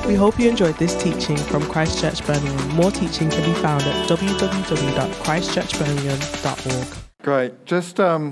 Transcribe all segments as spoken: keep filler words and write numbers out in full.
We hope you enjoyed this teaching from Christ Church Birmingham. More teaching can be found at w w w dot christ church birmingham dot org. Great. Just um,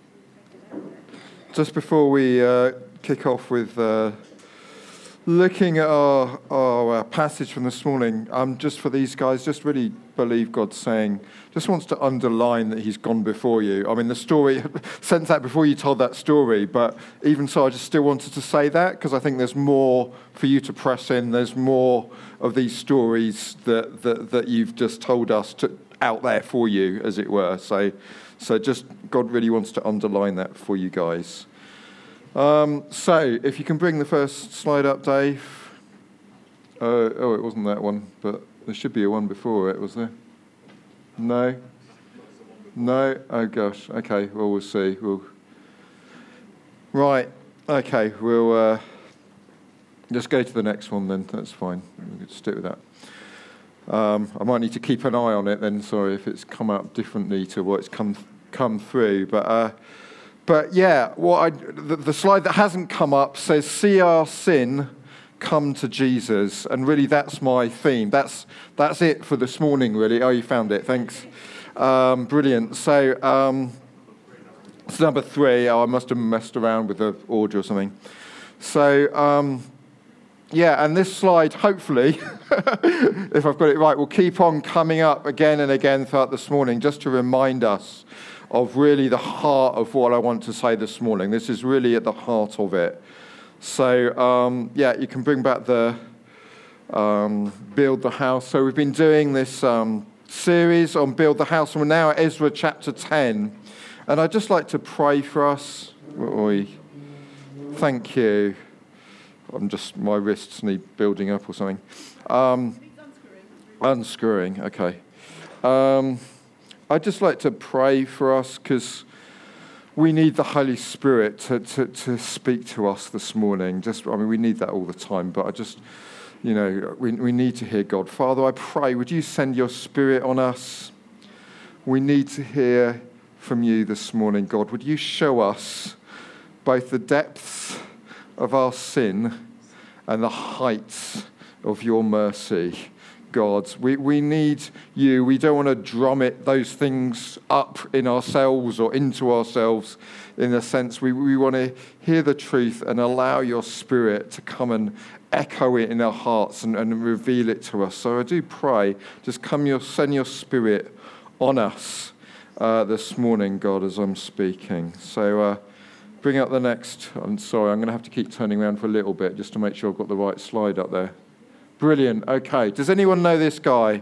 just before we uh, kick off with uh, looking at our, our uh, passage from this morning, um, just for these guys, just really believe God's saying, just wants to underline that he's gone before you. I mean, the story, sent that before you told that story, but even so, I just still wanted to say that because I think there's more for you to press in. There's more of these stories that that, that you've just told us to, out there for you, as it were. So, so just God really wants to underline that for you guys. Um, so, if you can bring the first slide up, Dave. Uh, oh, it wasn't that one, but there should be a one before it, was there? No? No? Oh, gosh. Okay, well, we'll see. We'll... Right. Okay, we'll uh, just go to the next one then. That's fine. We'll stick with that. Um, I might need to keep an eye on it then, sorry, if it's come up differently to what's come come through. But... Uh, But yeah, what I, the, the slide that hasn't come up says, see our sin, come to Jesus. And really that's my theme. That's that's it for this morning, really. Oh, you found it, thanks. Um, brilliant. So um, it's number three. Oh, I must have messed around with the order or something. So um, yeah, and this slide, hopefully, if I've got it right, will keep on coming up again and again throughout this morning, just to remind us of really the heart of what I want to say this morning. This is really at the heart of it. So, um, yeah, you can bring back the um, Build the House. So we've been doing this um, series on Build the House, and we're now at Ezra chapter ten. And I'd just like to pray for us. Oy. Thank you. I'm just, my wrists need building up or something. Um, unscrewing, okay. Um, I'd just like to pray for us because we need the Holy Spirit to, to, to speak to us this morning. Just, I mean, we need that all the time, but I just, you know, we, we need to hear God. Father, I pray, would you send your Spirit on us? We need to hear from you this morning, God. Would you show us both the depths of our sin and the heights of your mercy? God, we, we need you. We don't want to drum it, those things up in ourselves or into ourselves in a sense. We, we want to hear the truth and allow your Spirit to come and echo it in our hearts and, and reveal it to us. So I do pray, just come your, send your Spirit on us uh, this morning, God, as I'm speaking. So uh, bring up the next. I'm sorry, I'm going to have to keep turning around for a little bit just to make sure I've got the right slide up there. Brilliant. Okay. Does anyone know this guy?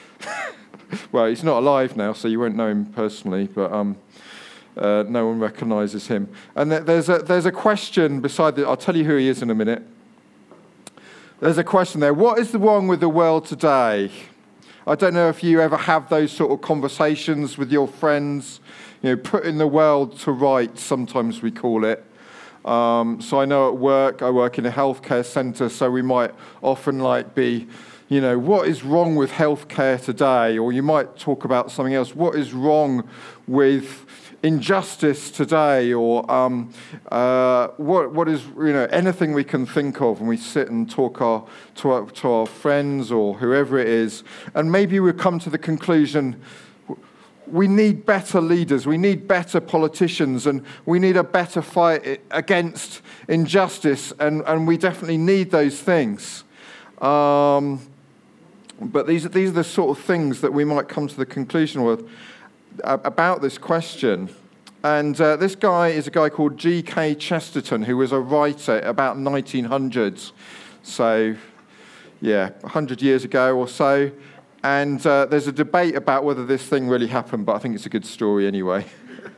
Well, he's not alive now, so you won't know him personally, but um, uh, no one recognises him. And there's a there's a question beside the. I'll tell you who he is in a minute. There's a question there. What is wrong with the world today? I don't know if you ever have those sort of conversations with your friends. You know, putting the world to rights, sometimes we call it. Um, so I know at work, I work in a healthcare centre, so we might often like be, you know, what is wrong with healthcare today? Or you might talk about something else. What is wrong with injustice today? Or um, uh, what what is, you know, anything we can think of, and we sit and talk our, to, our, to our friends or whoever it is, and maybe we come to the conclusion, we need better leaders, we need better politicians, and we need a better fight against injustice, and, and we definitely need those things. Um, but these, these are the sort of things that we might come to the conclusion with uh, about this question. And uh, this guy is a guy called G K Chesterton, who was a writer about nineteen hundreds. So, yeah, one hundred years ago or so. And uh, there's a debate about whether this thing really happened, but I think it's a good story anyway.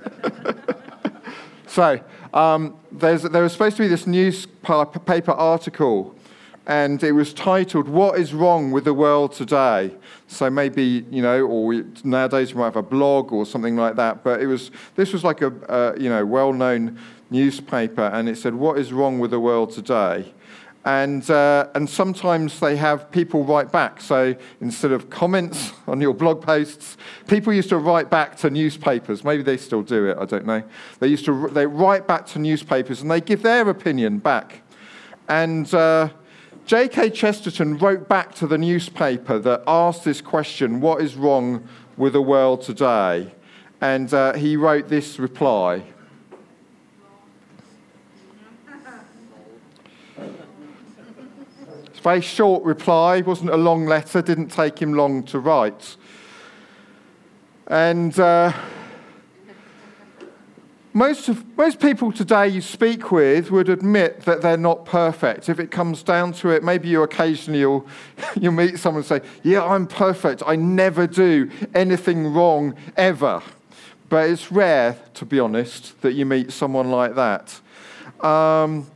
so um, there's, there was supposed to be this newspaper article, and it was titled, "What is Wrong with the World Today?" So maybe, you know, or we, nowadays we might have a blog or something like that, but it was this was like a, uh, you know, well-known newspaper, and it said, "What is wrong with the world today?" And uh, and sometimes they have people write back. So instead of comments on your blog posts, people used to write back to newspapers. Maybe they still do it, I don't know. They used to they write back to newspapers and they give their opinion back. And uh, J K Chesterton wrote back to the newspaper that asked this question, what is wrong with the world today? And uh, he wrote this reply. It's a very short reply, wasn't a long letter, didn't take him long to write. And uh, most of most people today you speak with would admit that they're not perfect. If it comes down to it, maybe you occasionally you'll, you'll meet someone and say, yeah, I'm perfect. I never do anything wrong ever. But it's rare, to be honest, that you meet someone like that. Um,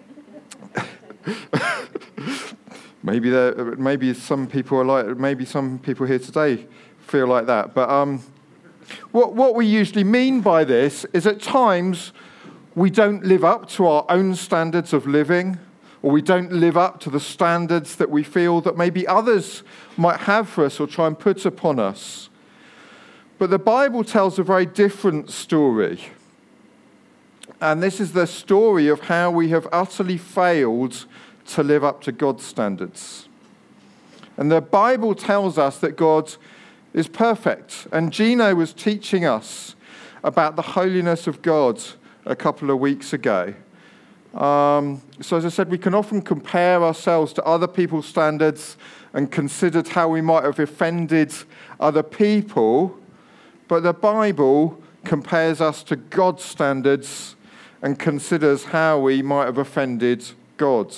maybe there, maybe some people are like, maybe some people here today feel like that. But um, what what we usually mean by this is at times we don't live up to our own standards of living, or we don't live up to the standards that we feel that maybe others might have for us or try and put upon us. But the Bible tells a very different story. And this is the story of how we have utterly failed to live up to God's standards. And the Bible tells us that God is perfect. And Gino was teaching us about the holiness of God a couple of weeks ago. Um, so as I said, we can often compare ourselves to other people's standards and consider how we might have offended other people. But the Bible compares us to God's standards and considers how we might have offended God.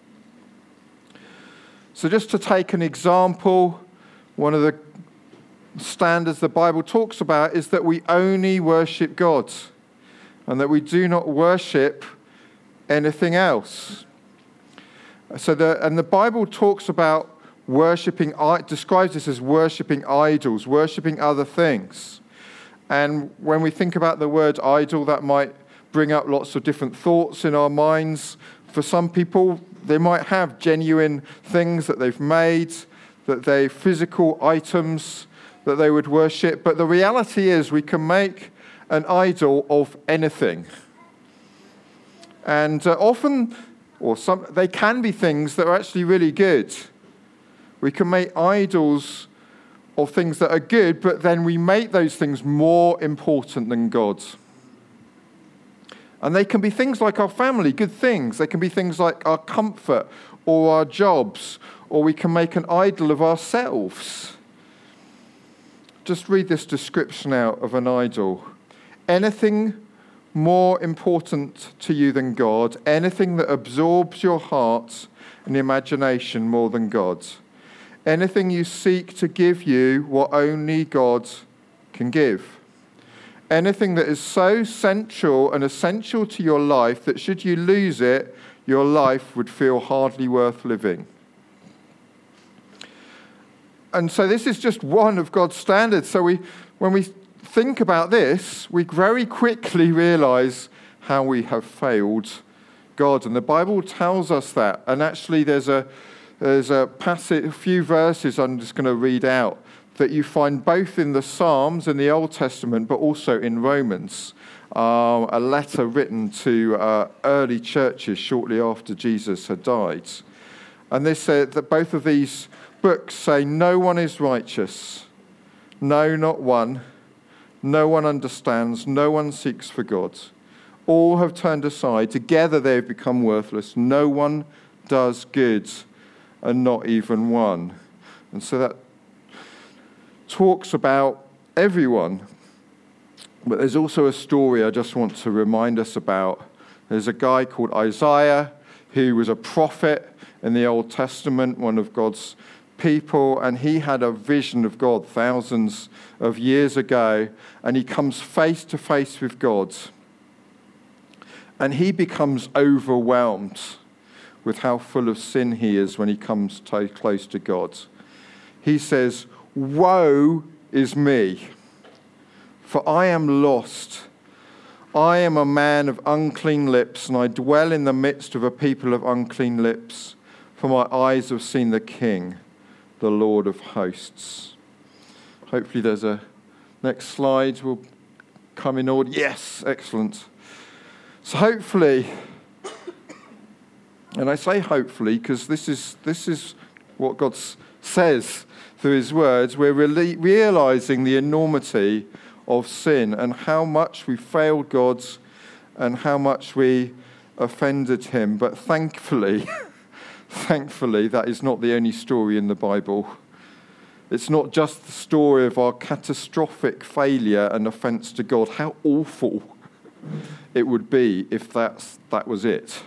So just to take an example, one of the standards the Bible talks about is that we only worship God and that we do not worship anything else. So the, and the Bible talks about worshipping, describes this as worshipping idols, worshipping other things. And when we think about the word idol, that might bring up lots of different thoughts in our minds. For some people, they might have genuine things that they've made, that they physical items that they would worship. But the reality is we can make an idol of anything. And uh, often, or some, they can be things that are actually really good. We can make idols of things that are good, but then we make those things more important than God. And they can be things like our family, good things. They can be things like our comfort or our jobs, or we can make an idol of ourselves. Just read this description out of an idol. Anything more important to you than God, anything that absorbs your heart and imagination more than God. Anything you seek to give you what only God can give. Anything that is so central and essential to your life that should you lose it, your life would feel hardly worth living. And so this is just one of God's standards. So we, when we think about this, we very quickly realize how we have failed God. And the Bible tells us that. And actually there's a There's a passage, a few verses I'm just going to read out that you find both in the Psalms in the Old Testament, but also in Romans, uh, a letter written to uh, early churches shortly after Jesus had died. And they said that both of these books say, no one is righteous, no, not one. No one understands, no one seeks for God. All have turned aside, together they have become worthless. No one does good, and not even one. And so that talks about everyone. But there's also a story I just want to remind us about. There's a guy called Isaiah who was a prophet in the Old Testament, one of God's people, and he had a vision of God thousands of years ago, and he comes face to face with God. And he becomes overwhelmed with how full of sin he is when he comes to close to God. He says, "Woe is me, for I am lost. I am a man of unclean lips, and I dwell in the midst of a people of unclean lips, for my eyes have seen the King, the Lord of hosts." Hopefully there's a next slide will come in order. Yes, excellent. So hopefully And I say hopefully because this is this is what God s- says through his words. We're re- realizing the enormity of sin and how much we failed God and how much we offended him. But thankfully, thankfully, that is not the only story in the Bible. It's not just the story of our catastrophic failure and offense to God. How awful it would be if that's, that was it.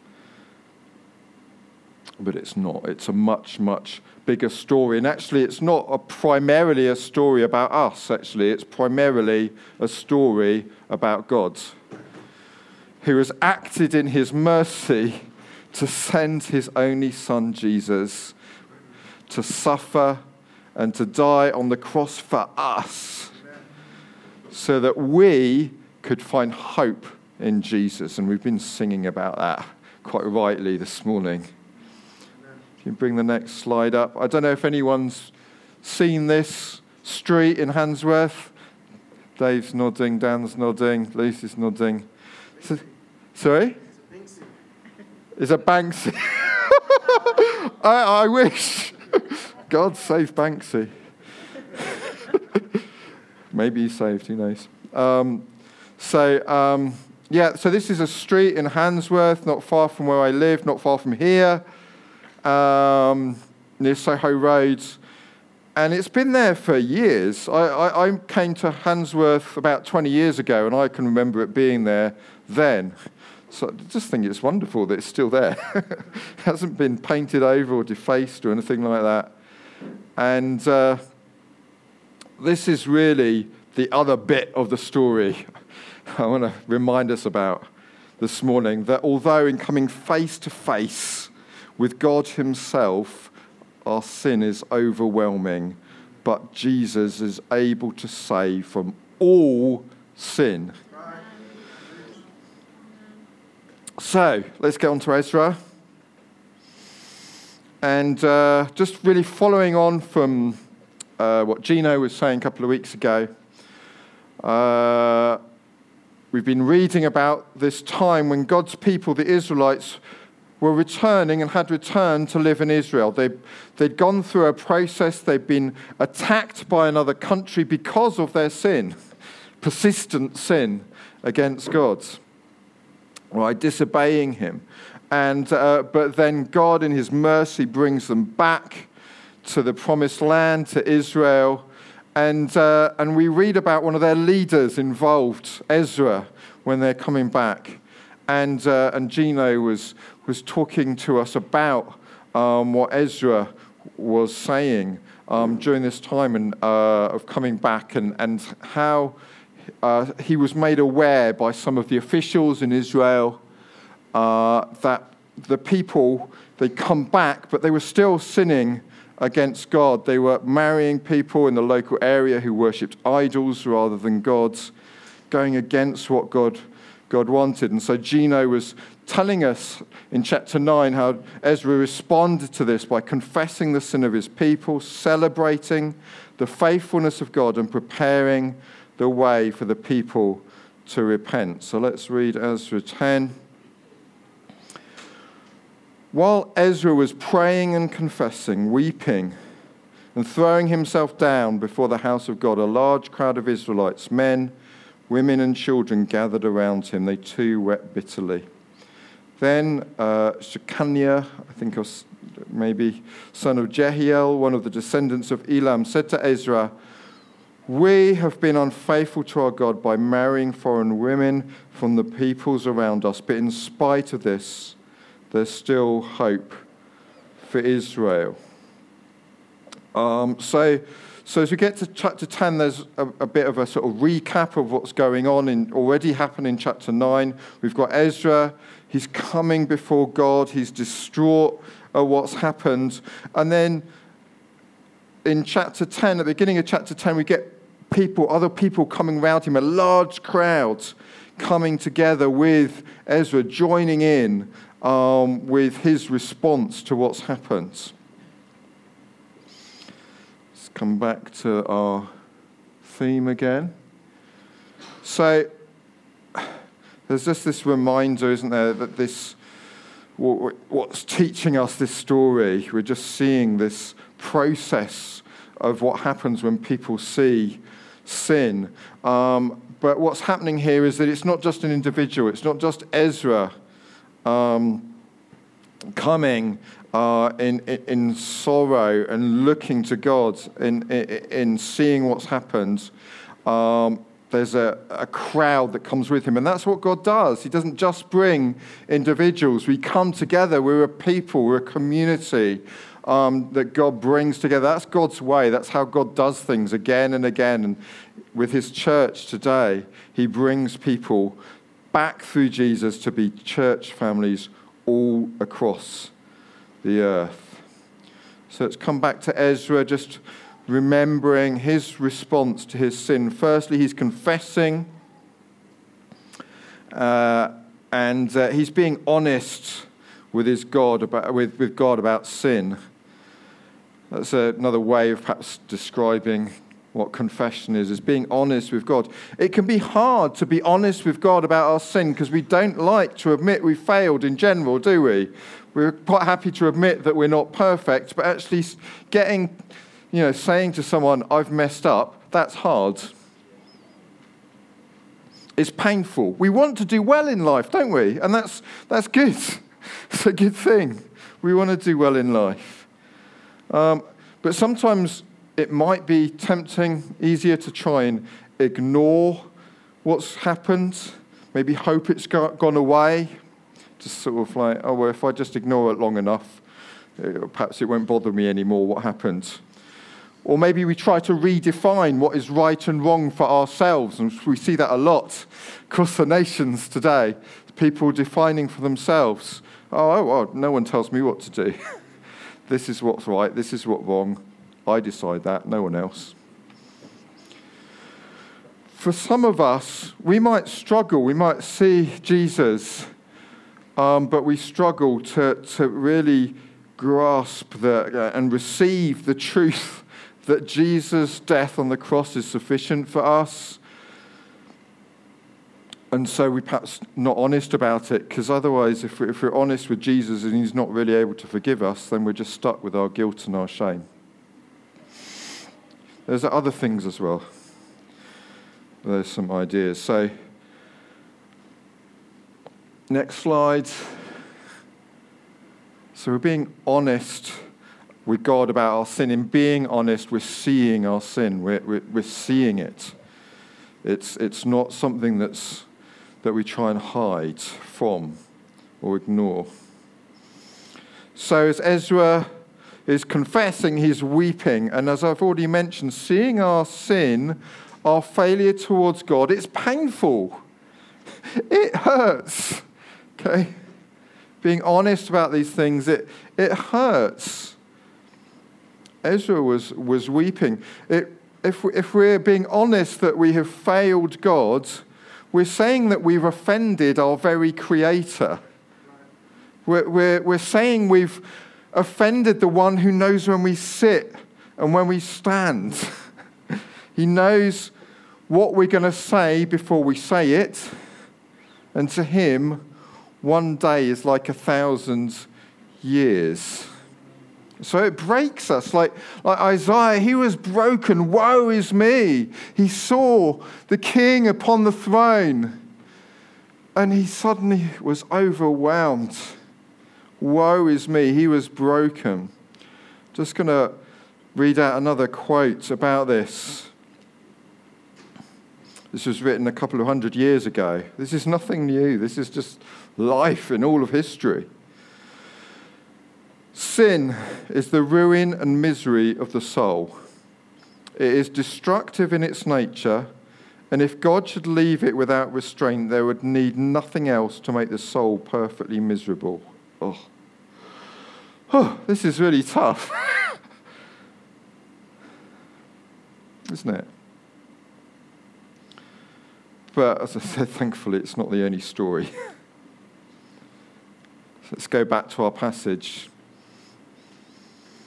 But it's not. It's a much, much bigger story. And actually, it's not a primarily a story about us, actually. It's primarily a story about God, who has acted in his mercy to send his only son, Jesus, to suffer and to die on the cross for us, so that we could find hope in Jesus. And we've been singing about that quite rightly this morning. If you bring the next slide up. I don't know if anyone's seen this street in Handsworth. Dave's nodding, Dan's nodding, Lucy's nodding. So, sorry? It's a Banksy. I, I wish. God save Banksy. Maybe he's saved, who knows. Um, so, um, yeah, so this is a street in Handsworth, not far from where I live, not far from here, um, near Soho Road. And it's been there for years. I, I, I came to Handsworth about twenty years ago, and I can remember it being there then. So I just think it's wonderful that it's still there. It hasn't been painted over or defaced or anything like that. And uh, this is really the other bit of the story I want to remind us about this morning, that although in coming face to face with God himself, our sin is overwhelming, but Jesus is able to save from all sin. So, let's get on to Ezra. And uh, just really following on from uh, what Gino was saying a couple of weeks ago, uh, we've been reading about this time when God's people, the Israelites, were returning and had returned to live in Israel. They, they'd gone through a process. They'd been attacked by another country because of their sin, persistent sin against God, by disobeying him. And uh, but then God in his mercy brings them back to the promised land, to Israel. And uh, and we read about one of their leaders involved, Ezra, when they're coming back. And uh, and Gino was was talking to us about um, what Ezra was saying um, during this time and uh, of coming back, and and how uh, he was made aware by some of the officials in Israel uh, that the people, they'd come back, but they were still sinning against God. They were marrying people in the local area who worshipped idols rather than gods, going against what God God wanted. And so Gino was telling us in chapter nine how Ezra responded to this by confessing the sin of his people, celebrating the faithfulness of God, and preparing the way for the people to repent. So let's read Ezra ten. While Ezra was praying and confessing, weeping, and throwing himself down before the house of God, a large crowd of Israelites, men, women and children, gathered around him. They too wept bitterly. Then uh, Shechaniah, I think was maybe son of Jehiel, one of the descendants of Elam, said to Ezra, "We have been unfaithful to our God by marrying foreign women from the peoples around us, but in spite of this, there's still hope for Israel." Um, so, so as we get to chapter ten, there's a, a bit of a sort of recap of what's going on in already happened in chapter nine. We've got Ezra. He's coming before God. He's distraught at what's happened. And then in chapter ten, at the beginning of chapter ten, we get people, other people coming around him, a large crowd coming together with Ezra, joining in Um, with his response to what's happened. Let's come back to our theme again. So there's just this reminder, isn't there, that this what's teaching us this story. We're just seeing this process of what happens when people see sin. Um, but what's happening here is that it's not just an individual. It's not just Ezra um, coming uh, in, in in sorrow and looking to God in in, in seeing what's happened. Um, There's a, a crowd that comes with him. And that's what God does. He doesn't just bring individuals. We come together. We're a people. We're a community um, that God brings together. That's God's way. That's how God does things again and again. And with his church today, he brings people back through Jesus to be church families all across the earth. So let's come back to Ezra, just remembering his response to his sin. Firstly, he's confessing, uh, and uh, he's being honest with his God about with, with God about sin. That's another way of perhaps describing what confession is: is being honest with God. It can be hard to be honest with God about our sin because we don't like to admit we failed in general, do we? We're quite happy to admit that we're not perfect, but actually getting You know, saying to someone, I've messed up, that's hard. It's painful. We want to do well in life, don't we? And that's that's good. It's a good thing. We want to do well in life. Um, but sometimes it might be tempting, easier to try and ignore what's happened, maybe hope it's got, gone away. Just sort of like, oh, well, if I just ignore it long enough, perhaps it won't bother me anymore what happened. Or maybe we try to redefine what is right and wrong for ourselves. And we see that a lot across the nations today. People defining for themselves, oh, oh, oh no one tells me what to do. This is what's right, this is what's wrong. I decide that, no one else. For some of us, we might struggle. We might see Jesus, um, but we struggle to, to really grasp the, uh, and receive the truth that Jesus' death on the cross is sufficient for us. And so we're perhaps not honest about it, because otherwise, if we're, if we're honest with Jesus and he's not really able to forgive us, then we're just stuck with our guilt and our shame. There's other things as well. There's some ideas. So, next slide. So we're being honest with God about our sin. In being honest, we're seeing our sin. We're, we're, we're seeing it. It's, it's not something that's, that we try and hide from or ignore. So as Ezra is confessing, he's weeping. And as I've already mentioned, seeing our sin, our failure towards God, it's painful. It hurts. Okay? Being honest about these things, it, it hurts. Ezra was, was weeping. It, if, if we're being honest that we have failed God, we're saying that we've offended our very Creator. We're, we're, we're saying we've offended the one who knows when we sit and when we stand. He knows what we're going to say before we say it. And to him, one day is like a thousand years. So it breaks us. Like, like Isaiah, he was broken. Woe is me. He saw the king upon the throne, and he suddenly was overwhelmed. Woe is me. He was broken. Just going to read out another quote about this. This was written a couple of hundred years ago. This is nothing new. This is just life in all of history. Sin is the ruin and misery of the soul. It is destructive in its nature, and if God should leave it without restraint, there would need nothing else to make the soul perfectly miserable. Oh, oh this is really tough. Isn't it? But as I said, thankfully, it's not the only story. So let's go back to our passage.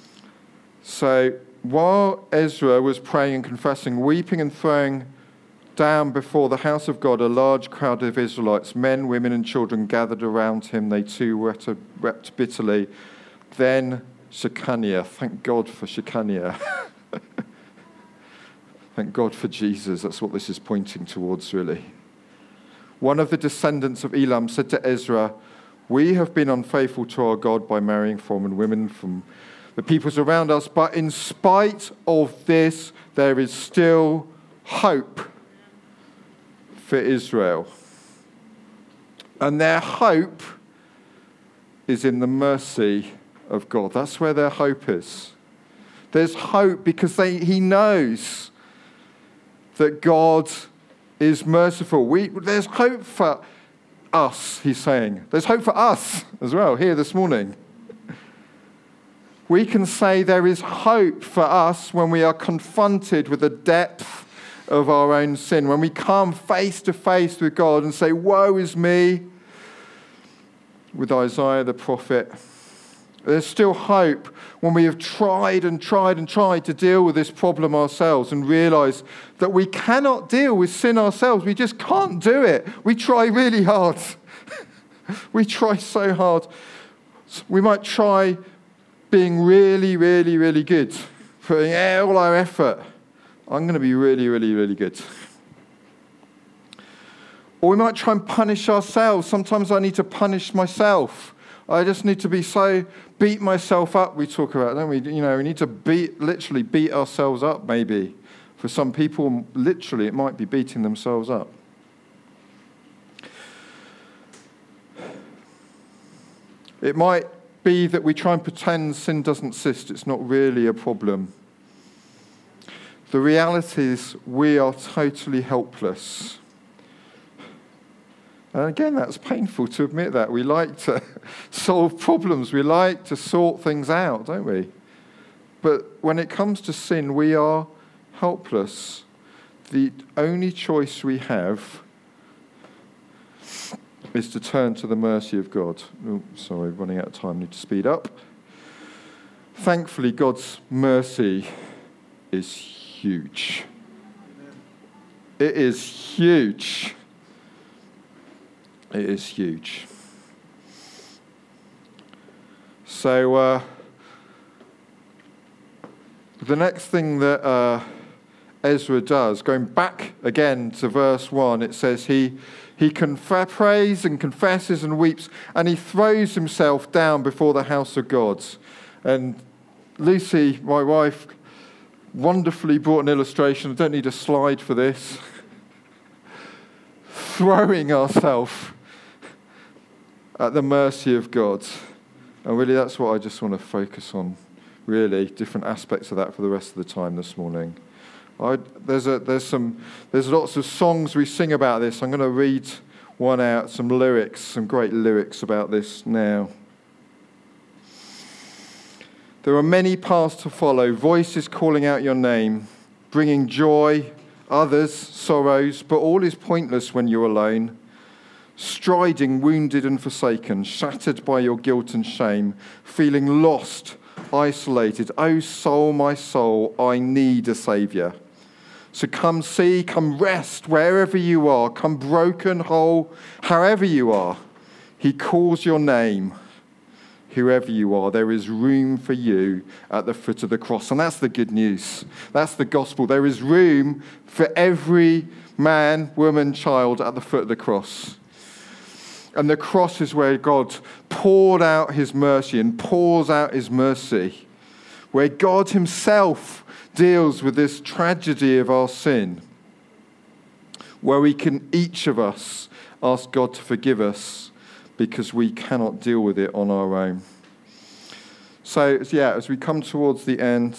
So while Ezra was praying and confessing, weeping and throwing down before the house of God a large crowd of Israelites, men, women, and children gathered around him. They too wept, wept bitterly. Then Shechaniah, thank God for Shechaniah. Thank God for Jesus. That's what this is pointing towards, really. One of the descendants of Elam said to Ezra, "We have been unfaithful to our God by marrying foreign women from the peoples around us, but in spite of this, there is still hope for Israel." And their hope is in the mercy of God. That's where their hope is. There's hope because they, he knows that God is merciful. We, there's hope for us, he's saying. There's hope for us as well here this morning. We can say there is hope for us when we are confronted with the depth of our own sin, when we come face to face with God and say, "Woe is me," with Isaiah the prophet. There's still hope when we have tried and tried and tried to deal with this problem ourselves and realize that we cannot deal with sin ourselves. We just can't do it. We try really hard. We try so hard. We might try being really, really, really good, putting all our effort. I'm going to be really, really, really good. Or we might try and punish ourselves. Sometimes I need to punish myself. I just need to be so, beat myself up, we talk about, don't we? You know, we need to beat, literally beat ourselves up, maybe. For some people, literally, it might be beating themselves up. It might be that we try and pretend sin doesn't exist. It's not really a problem. The reality is we are totally helpless. And again, that's painful to admit that. We like to solve problems. We like to sort things out, don't we? But when it comes to sin, we are helpless. The only choice we have is to turn to the mercy of God. Oh, sorry, running out of time. Need to speed up. Thankfully, God's mercy is huge. It is huge. It is huge. So, uh, the next thing that uh, Ezra does, going back again to verse one, it says he he conf- prays and confesses and weeps, and he throws himself down before the house of God. And Lucy, my wife, wonderfully brought an illustration. I don't need a slide for this. Throwing ourselves at the mercy of God. And really that's what I just want to focus on, really, different aspects of that for the rest of the time this morning. I, there's a, there's some there's lots of songs we sing about this. I'm going to read one out, some lyrics, some great lyrics about this now. There are many paths to follow, voices calling out your name, bringing joy, others sorrows, but all is pointless when you're alone. Striding, wounded and forsaken, shattered by your guilt and shame, feeling lost, isolated. Oh soul, my soul, I need a saviour. So come see, come rest wherever you are, come broken, whole, however you are. He calls your name, whoever you are. There is room for you at the foot of the cross. And that's the good news. That's the gospel. There is room for every man, woman, child at the foot of the cross. And the cross is where God poured out his mercy and pours out his mercy, where God himself deals with this tragedy of our sin, where we can, each of us, ask God to forgive us because we cannot deal with it on our own. So, yeah, as we come towards the end,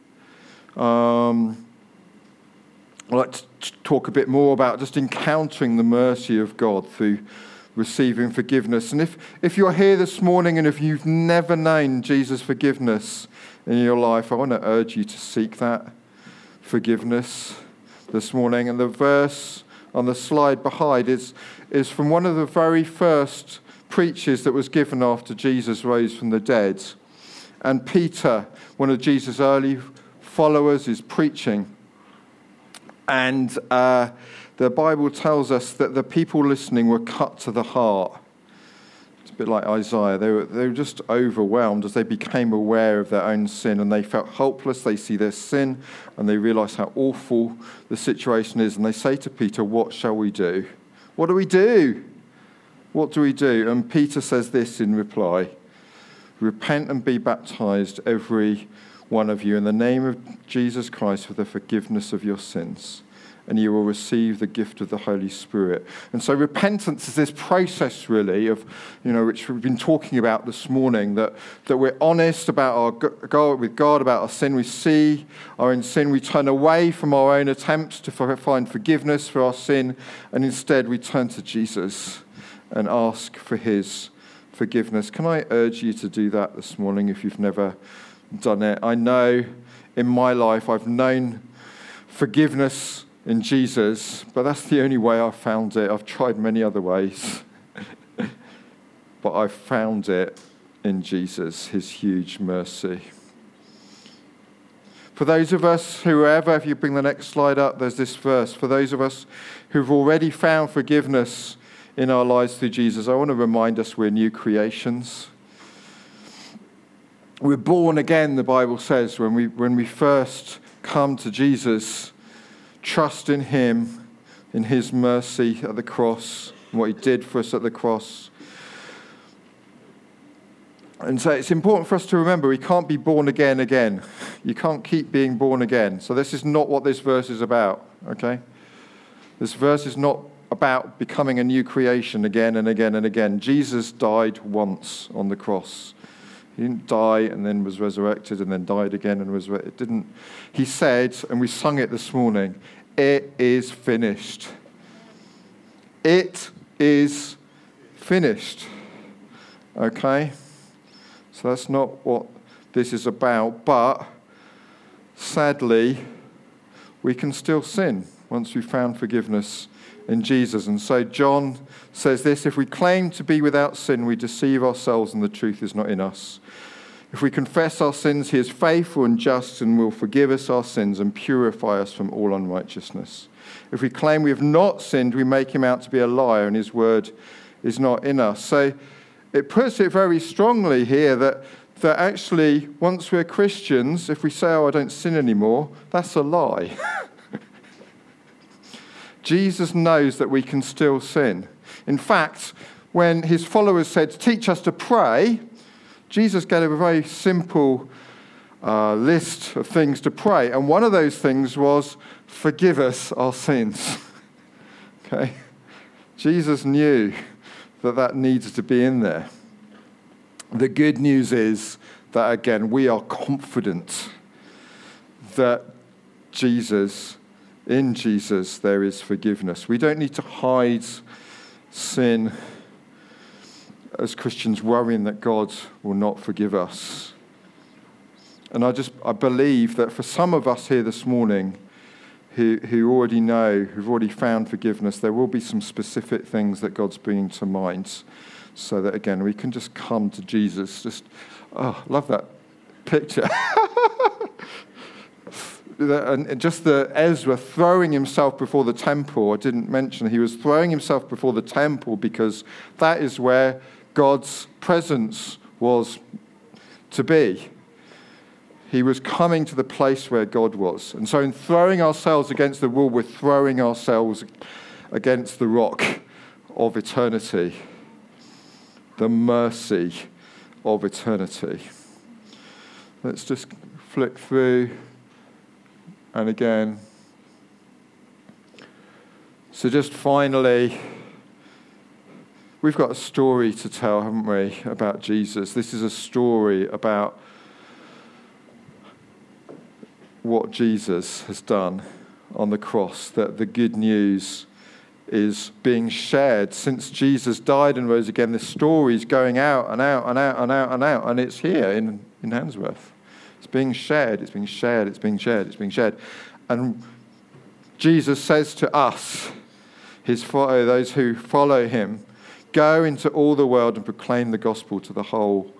um, I'd like to talk a bit more about just encountering the mercy of God through receiving forgiveness. And if, if you're here this morning and if you've never known Jesus' forgiveness in your life, I want to urge you to seek that forgiveness this morning. And the verse on the slide behind is, is from one of the very first preachers that was given after Jesus rose from the dead. And Peter, one of Jesus' early followers, is preaching. And uh, the Bible tells us that the people listening were cut to the heart. It's a bit like Isaiah. They were, they were just overwhelmed as they became aware of their own sin, and they felt helpless. They see their sin and they realize how awful the situation is. And they say to Peter, what shall we do? What do we do? What do we do? And Peter says this in reply: repent and be baptized, every one of you, in the name of Jesus Christ for the forgiveness of your sins, and you will receive the gift of the Holy Spirit. And so repentance is this process, really, of, you know, which we've been talking about this morning, that, that we're honest about our God, with God, about our sin. We see our own sin. We turn away from our own attempts to find forgiveness for our sin, and instead we turn to Jesus and ask for his forgiveness. Can I urge you to do that this morning if you've never done it? I know in my life I've known forgiveness in Jesus, but that's the only way I've found it. I've tried many other ways, but I've found it in Jesus, his huge mercy. For those of us, whoever, if you bring the next slide up, there's this verse. For those of us who've already found forgiveness in our lives through Jesus, I want to remind us we're new creations. We're born again, the Bible says, when we when we first come to Jesus, trust in him, in his mercy at the cross, and what he did for us at the cross. And so it's important for us to remember we can't be born again again. You can't keep being born again. So this is not what this verse is about, okay? This verse is not about becoming a new creation again and again and again. Jesus died once on the cross. He didn't die and then was resurrected and then died again and was resurrected. It didn't. He said, and we sung it this morning, it is finished. It is finished. Okay? So that's not what this is about, but sadly, we can still sin once we've found forgiveness in Jesus. And so John says this: if we claim to be without sin, we deceive ourselves and the truth is not in us. If we confess our sins, he is faithful and just and will forgive us our sins and purify us from all unrighteousness. If we claim we have not sinned, we make him out to be a liar and his word is not in us. So it puts it very strongly here that, that actually once we're Christians, if we say, oh, I don't sin anymore, that's a lie. Jesus knows that we can still sin. In fact, when his followers said, teach us to pray, Jesus gave a very simple uh, list of things to pray. And one of those things was, forgive us our sins. Okay? Jesus knew that that needed to be in there. The good news is that, again, we are confident that Jesus... in Jesus, there is forgiveness. We don't need to hide sin as Christians, worrying that God will not forgive us. And I just, I believe that for some of us here this morning who, who already know, who've already found forgiveness, there will be some specific things that God's bringing to mind so that, again, we can just come to Jesus. Just, oh, I love that picture. And just the Ezra throwing himself before the temple, I didn't mention, he was throwing himself before the temple because that is where God's presence was to be. He was coming to the place where God was. And so in throwing ourselves against the wall, we're throwing ourselves against the rock of eternity, the mercy of eternity. Let's just flick through. And again, so just finally, we've got a story to tell, haven't we, about Jesus. This is a story about what Jesus has done on the cross, that the good news is being shared. Since Jesus died and rose again, this story is going out and out and out and out and out, and it's here in, in Handsworth. It's being shared, it's being shared, it's being shared, it's being shared. And Jesus says to us, his follow, those who follow him, go into all the world and proclaim the gospel to the whole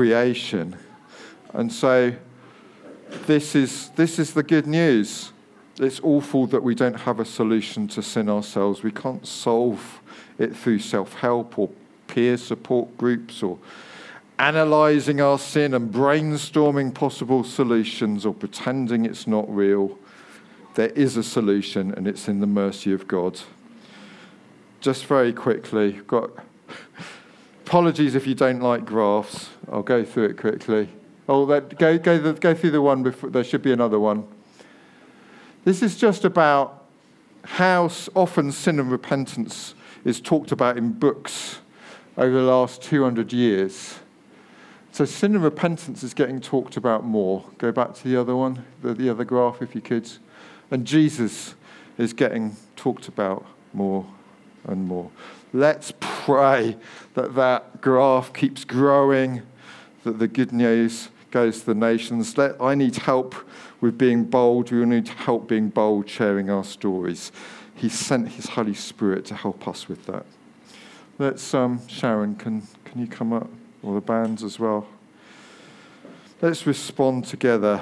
creation. And so this is this is the good news. It's awful that we don't have a solution to sin ourselves. We can't solve it through self-help or peer support groups or analysing our sin and brainstorming possible solutions or pretending it's not real. There is a solution, and it's in the mercy of God. Just very quickly, got apologies if you don't like graphs. I'll go through it quickly. Oh, that, go go the, go through the one before. There should be another one. This is just about how often sin and repentance is talked about in books over the last two hundred years. So sin and repentance is getting talked about more. Go back to the other one, the, the other graph, if you could. And Jesus is getting talked about more and more. Let's pray that that graph keeps growing, that the good news goes to the nations. Let, I need help with being bold. We all need help being bold, sharing our stories. He sent his Holy Spirit to help us with that. Let's, um, Sharon, can, can you come up? Or the bands as well. Let's respond together.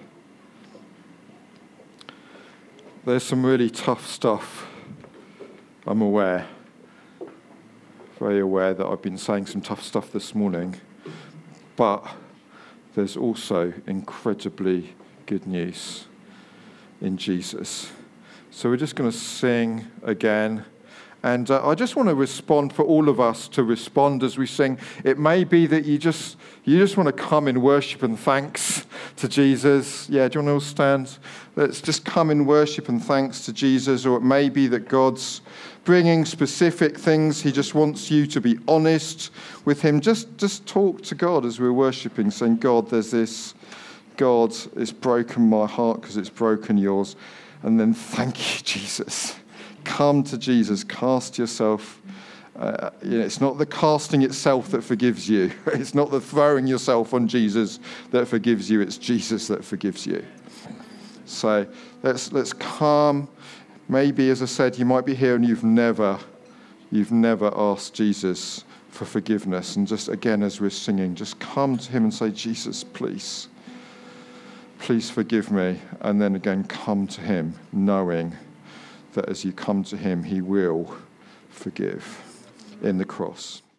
There's some really tough stuff. I'm aware, very aware that I've been saying some tough stuff this morning, but there's also incredibly good news in Jesus. So we're just going to sing again. And uh, I just want to respond for all of us to respond as we sing. It may be that you just you just want to come in worship and thanks to Jesus. Yeah, do you want to all stand? Let's just come in worship and thanks to Jesus. Or it may be that God's bringing specific things. He just wants you to be honest with him. Just, just talk to God as we're worshiping, saying, God, there's this. God, it's broken my heart because it's broken yours. And then thank you, Jesus. Come to Jesus, cast yourself. Uh, you know, it's not the casting itself that forgives you. It's not the throwing yourself on Jesus that forgives you. It's Jesus that forgives you. So let's let's come. Maybe, as I said, you might be here and you've never, you've never asked Jesus for forgiveness. And just again, as we're singing, just come to him and say, Jesus, please, please forgive me. And then again, come to him, knowing that as you come to him, he will forgive in the cross.